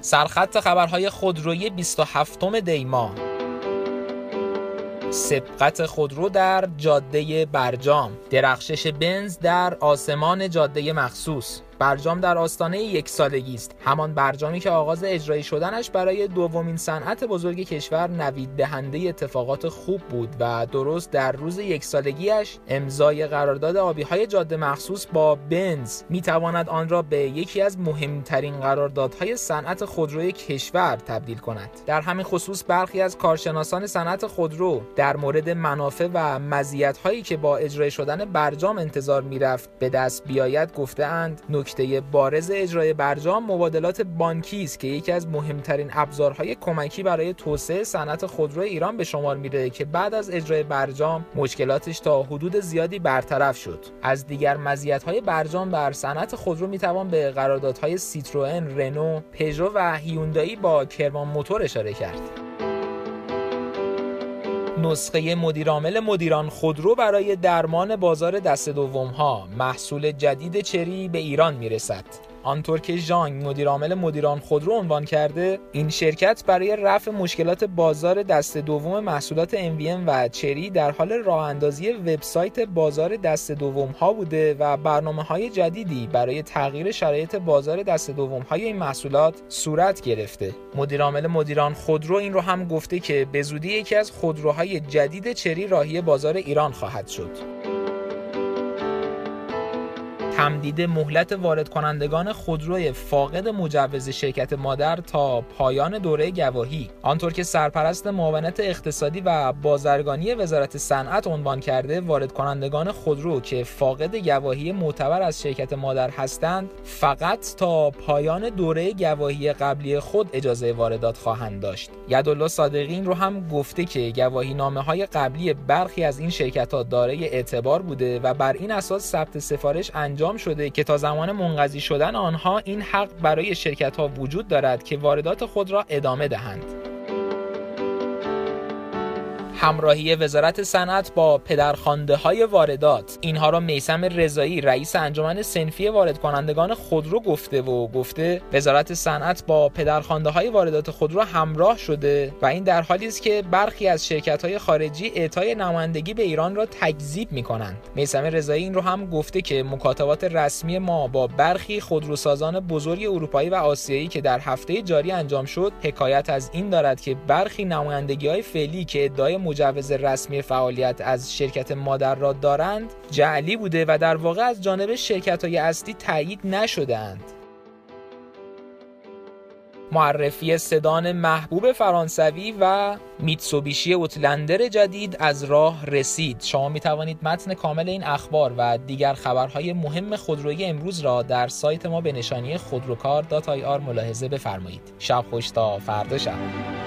سرخط خبرهای خودرویی 27 دی ماه: سبقت خودرو در جاده برجام، درخشش بنز در آسمان جاده مخصوص. برجام در آستانه 1 سالگی است، همان برجامی که آغاز اجرایی شدنش برای دومین صنعت بزرگ کشور نوید دهنده اتفاقات خوب بود و درست در روز 1 سالگیش امضای قرارداد آبی‌های جاده مخصوص با بنز میتواند آن را به یکی از مهمترین قراردادهای صنعت خودروی کشور تبدیل کند. در همین خصوص برخی از کارشناسان صنعت خودرو در مورد منافع و مزیت‌هایی که با اجرای شدن برجام انتظار میرفت به دست بیاید گفته‌اند نکته بارز اجرای برجام مبادلات بانکی است که یکی از مهمترین ابزارهای کمکی برای توسعه صنعت خودرو ایران به شمار میره که بعد از اجرای برجام مشکلاتش تا حدود زیادی برطرف شد. از دیگر مزیت‌های برجام بر صنعت خودرو میتوان به قراردادهای سیتروئن، رنو، پژو و هیوندای با کرمان موتور اشاره کرد. نسخه مدیرعامل مدیران خودرو برای درمان بازار دست دوم‌ها، محصول جدید چری به ایران میرسد. آنطور که ژانگ مدیرعامل مدیران خودرو عنوان کرده، این شرکت برای رفع مشکلات بازار دست دوم محصولات MVM و چری در حال راه اندازی وبسایت بازار دست دوم ها بوده و برنامه‌های جدیدی برای تغییر شرایط بازار دست دوم های این محصولات صورت گرفته. مدیرعامل مدیران خودرو این رو هم گفته که به زودی یکی از خودروهای جدید چری راهی بازار ایران خواهد شد. تمدید مهلت وارد کنندگان خودروی فاقد مجوز شرکت مادر تا پایان دوره گواهی. آنطور که سرپرست معاونت اقتصادی و بازرگانی وزارت صنعت عنوان کرده، وارد کنندگان خودرو که فاقد گواهی معتبر از شرکت مادر هستند فقط تا پایان دوره گواهی قبلی خود اجازه واردات خواهند داشت. یدالله صادقی این رو هم گفته که گواهی نامه‌های قبلی برخی از این شرکت‌ها دارای اعتبار بوده و بر این اساس ثبت سفارش انجام شده که تا زمان منقضی شدن آنها این حق برای شرکت‌ها وجود دارد که واردات خود را ادامه دهند. همراهی وزارت صنعت با پدرخوانده‌های واردات. اینها را میثم رضایی رئیس انجمن صنفی وارد کنندگان خودرو گفته وزارت صنعت با پدرخوانده‌های واردات خودرو همراه شده و این در حالی است که برخی از شرکت‌های خارجی اعطای نمایندگی به ایران را تکذیب می‌کنند. میثم رضایی این رو هم گفته که مکاتبات رسمی ما با برخی خودروسازان بزرگ اروپایی و آسیایی که در هفته جاری انجام شد حکایت از این دارد که برخی نمایندگی‌های فعلی که ادعای مجوز رسمی فعالیت از شرکت مادر را دارند جعلی بوده و در واقع از جانب شرکت‌های اصلی تایید نشده‌اند. معرفی سدان محبوب فرانسوی و میتسوبیشی اوتلندر جدید از راه رسید. شما می توانید متن کامل این اخبار و دیگر خبرهای مهم خودرویی امروز را در سایت ما به نشانی خودروکار.ir ملاحظه بفرمایید. شب خوش تا فردا شب.